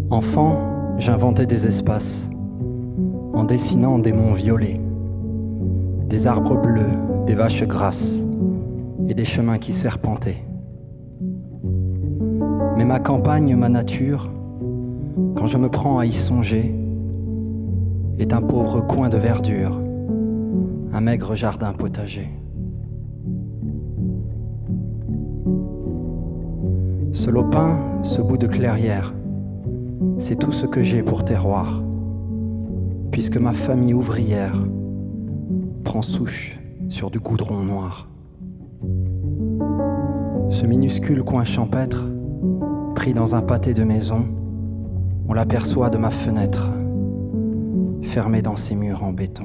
Enfant, j'inventais des espaces, en dessinant des monts violets, des arbres bleus, des vaches grasses et des chemins qui serpentaient. Mais ma campagne, ma nature, quand je me prends à y songer, est un pauvre coin de verdure, un maigre jardin potager. Ce lopin, ce bout de clairière, c'est tout ce que j'ai pour terroir, puisque ma famille ouvrière prend souche sur du goudron noir. Ce minuscule coin champêtre, pris dans un pâté de maison, on l'aperçoit de ma fenêtre, fermé dans ses murs en béton.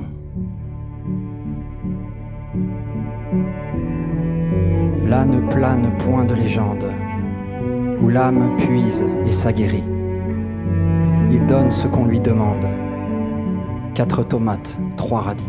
Là ne plane point de légende, où l'âme puise et s'aguerrit. Il donne ce qu'on lui demande, 4 tomates, 3 radis.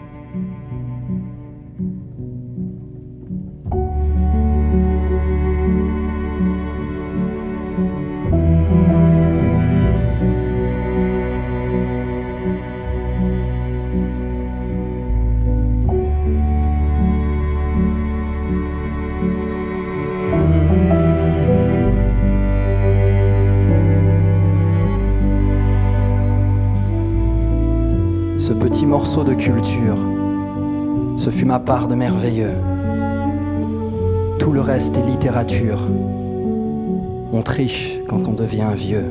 Ce petit morceau de culture, ce fut ma part de merveilleux. Tout le reste est littérature. On triche quand on devient vieux.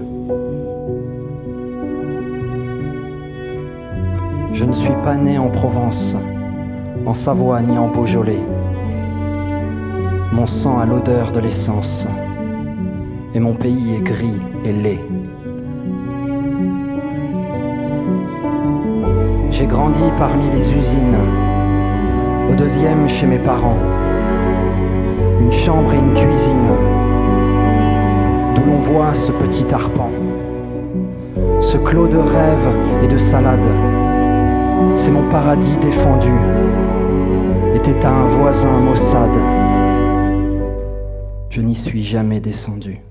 Je ne suis pas né en Provence, en Savoie ni en Beaujolais. Mon sang a l'odeur de l'essence, et mon pays est gris et laid. J'ai grandi parmi les usines, au 2e chez mes parents, une chambre et une cuisine, d'où l'on voit ce petit arpent, ce clos de rêves et de salade. C'est mon paradis défendu, était à un voisin maussade. Je n'y suis jamais descendu.